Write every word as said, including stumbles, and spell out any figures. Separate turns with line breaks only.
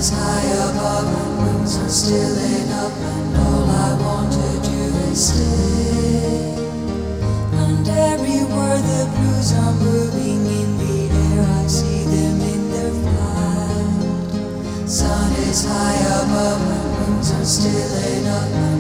is high above and winds are still enough, and all I want to do is stay. And everywhere the blues are moving in the air, I see them in their flight. Sun is high above and winds are still enough.